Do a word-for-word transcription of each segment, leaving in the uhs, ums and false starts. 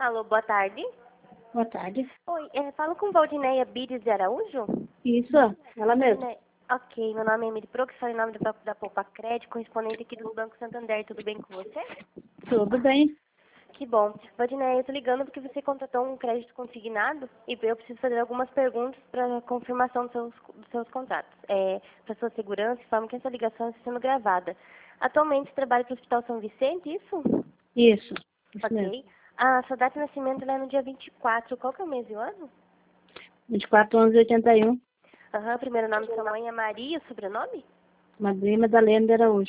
Alô, boa tarde. Boa tarde. Oi, é, falo com Valdineia Bires de Araújo? Isso, ela mesma. Valdineia- Ok, meu nome é Emily Pro, que sou em nome da, da Poupa Crédito, correspondente aqui do Banco Santander. Tudo bem com você? Tudo bem? Que bom. Valdineia, eu tô ligando porque você contratou um crédito consignado e eu preciso fazer algumas perguntas para confirmação dos seus, dos seus contratos. É, para sua segurança, informo que essa ligação está sendo gravada. Atualmente você trabalha para o Hospital São Vicente, isso? Isso, isso mesmo. Ok. A sua data de nascimento ela é no dia vinte e quatro. Qual que é o mês e o ano? vinte e quatro, onze, oitenta e um. Aham, o primeiro nome da sua mãe é Maria, o sobrenome? Madrinha Madalena de Araújo.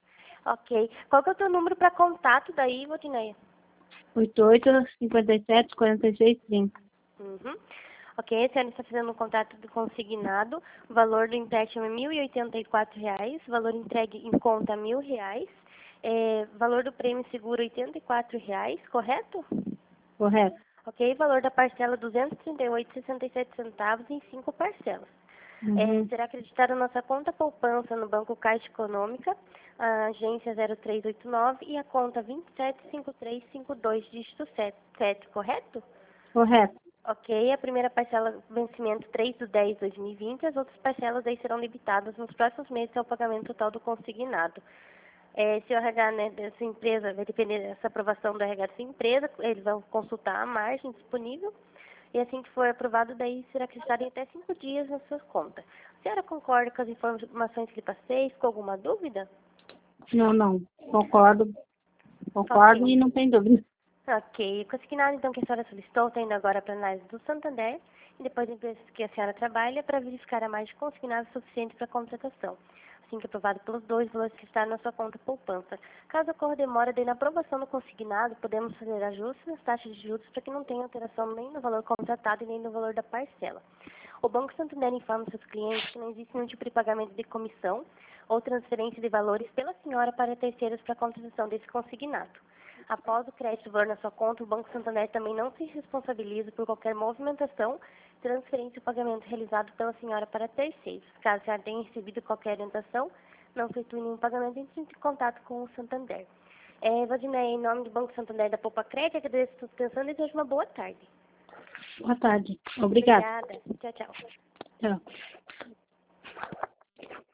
Ok. Qual que é o teu número para contato daí, Valdineia? oitenta e oito, cinquenta e sete, quarenta e seis, trinta. Uhum. Ok, esse ano está fazendo um contrato de consignado. O valor do empréstimo é mil e oitenta e quatro reais. O valor entregue em conta mil reais. É, valor do prêmio seguro oitenta e quatro reais, correto? Correto. Ok, valor da parcela duzentos e trinta e oito vírgula sessenta e sete centavos em cinco parcelas. É, Uhum. será acreditada nossa conta poupança no Banco Caixa Econômica, a agência zero três oito nove e a conta vinte e sete cinquenta e três cinquenta e dois, dígito sete, correto? Correto. Ok, a primeira parcela, vencimento três de dez de dois mil e vinte, as outras parcelas aí serão debitadas nos próximos meses ao pagamento total do consignado. É, se o R H, né, dessa empresa, vai depender dessa aprovação do R H dessa empresa, eles vão consultar a margem disponível e assim que for aprovado, daí será acreditado em até cinco dias na sua conta. A senhora concorda com as informações que lhe passei? Ficou alguma dúvida? Não, não. Concordo. Concordo Ok. e não tem dúvida. Ok. O consignado, então, que a senhora solicitou, está indo agora para a análise do Santander e depois da empresa que a senhora trabalha para verificar a margem consignada suficiente para a contratação. Assim que aprovado pelos dois, o valor que está na sua conta poupança. Caso ocorra demora daí na aprovação do consignado, podemos fazer ajustes nas taxas de juros para que não tenha alteração nem no valor contratado e nem no valor da parcela. O Banco Santander informa seus clientes que não existe nenhum tipo de pagamento de comissão ou transferência de valores pela senhora para terceiros para a contratação desse consignado. Após o crédito valor na sua conta, o Banco Santander também não se responsabiliza por qualquer movimentação, transferência ou pagamento realizado pela senhora para terceiros. Caso a senhora tenha recebido qualquer orientação, não efetue nenhum pagamento, entre em contato com o Santander. É, Valdineia, em nome do Banco Santander da Poupa Crédito, agradeço a sua atenção e desejo uma boa tarde. Boa tarde. Obrigada. Obrigada. Tchau, tchau. Tchau.